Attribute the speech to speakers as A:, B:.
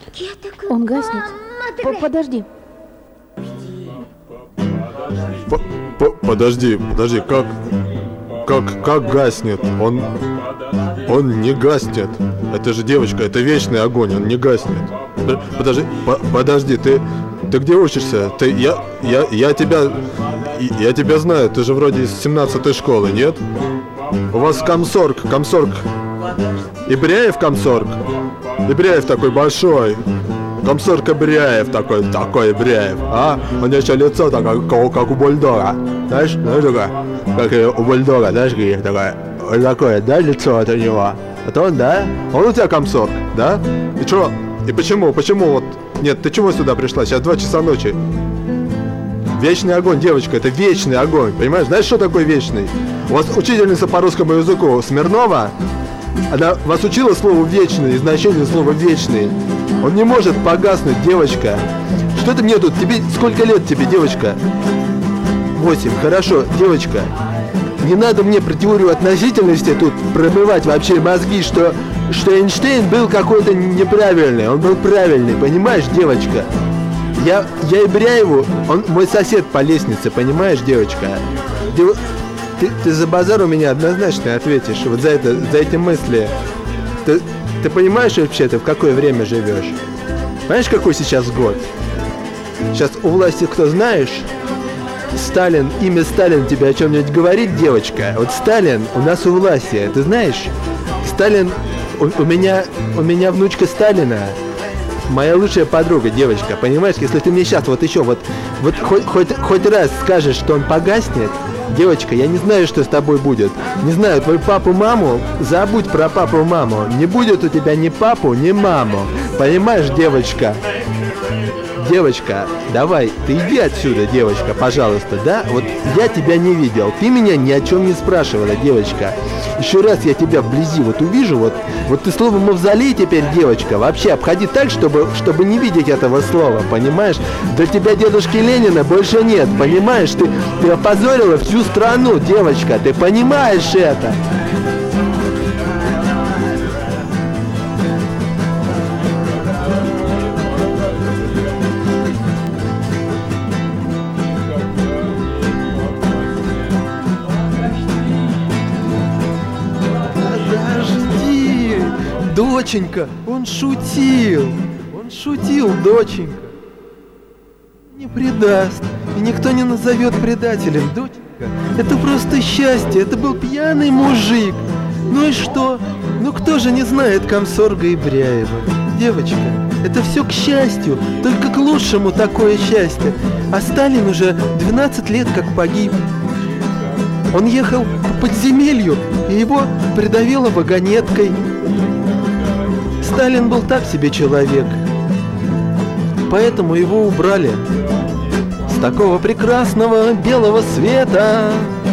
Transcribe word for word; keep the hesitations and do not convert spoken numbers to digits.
A: Он гаснет. Подожди.
B: Подожди, подожди, как... Как, как гаснет? Он... Он не гаснет. Это же девочка, это вечный огонь, он не гаснет. Подожди, по, подожди, ты... Ты где учишься? Ты... Я... Я... Я тебя... Я тебя знаю, ты же вроде из семнадцатой школы, нет? У вас комсорг, комсорг. Ибряев комсорг? Ибряев такой большой. Комсорг Ибряев такой, такой Ибряев, а? У него еще лицо такое, как, как у бульдога. Знаешь, знаешь такое? Как и у бульдога, знаешь, как такое? Вот такое, да, лицо от у него? Это он, да? Он у тебя комсорг, да? И что? И почему? Почему вот... Нет, ты чего сюда пришла? Сейчас два часа ночи. Вечный огонь, девочка, это вечный огонь, понимаешь? Знаешь, что такое вечный? У вас учительница по русскому языку Смирнова, она вас учила слову вечный, значение слова вечный. Он не может погаснуть, девочка. Что ты мне тут? Тебе сколько лет тебе, девочка? Восемь. Хорошо, девочка. Не надо мне про теорию относительности тут промывать вообще мозги, что, что Эйнштейн был какой-то неправильный. Он был правильный, понимаешь, девочка? Я, я Ибряеву, он мой сосед по лестнице, понимаешь, девочка? Дев... Ты, ты за базар у меня однозначно ответишь, вот за это, за эти мысли. Ты, ты понимаешь вообще, ты в какое время живешь? Понимаешь, какой сейчас год? Сейчас у власти кто знаешь? Сталин, имя Сталин тебе о чем-нибудь говорит, девочка? Вот Сталин у нас у власти, ты знаешь? Сталин, у, у меня, у меня внучка Сталина. Моя лучшая подруга, девочка, понимаешь, если ты мне сейчас вот еще вот, вот хоть, хоть, хоть раз скажешь, что он погаснет, девочка, я не знаю, что с тобой будет. Не знаю, твою папу-маму, забудь про папу-маму. Не будет у тебя ни папу, ни маму. Понимаешь, девочка? Девочка, давай, ты иди отсюда, девочка, пожалуйста, да? Вот я тебя не видел, ты меня ни о чем не спрашивала, девочка. Еще раз я тебя вблизи вот увижу, вот, вот ты слово «мавзолей» теперь, девочка, вообще обходи так, чтобы, чтобы не видеть этого слова, понимаешь? Для тебя дедушки Ленина больше нет, понимаешь? Ты, ты опозорила всю страну, девочка, ты понимаешь это? Доченька, он шутил, он шутил, доченька. Не предаст, и никто не назовет предателем, доченька. Это просто счастье, это был пьяный мужик. Ну и что? Ну кто же не знает комсорга Ибряева? Девочка, это все к счастью, только к лучшему такое счастье. А Сталин уже двенадцать лет как погиб. Он ехал по подземелью, и его придавило вагонеткой. Сталин был так себе человек, поэтому его убрали с такого прекрасного белого света.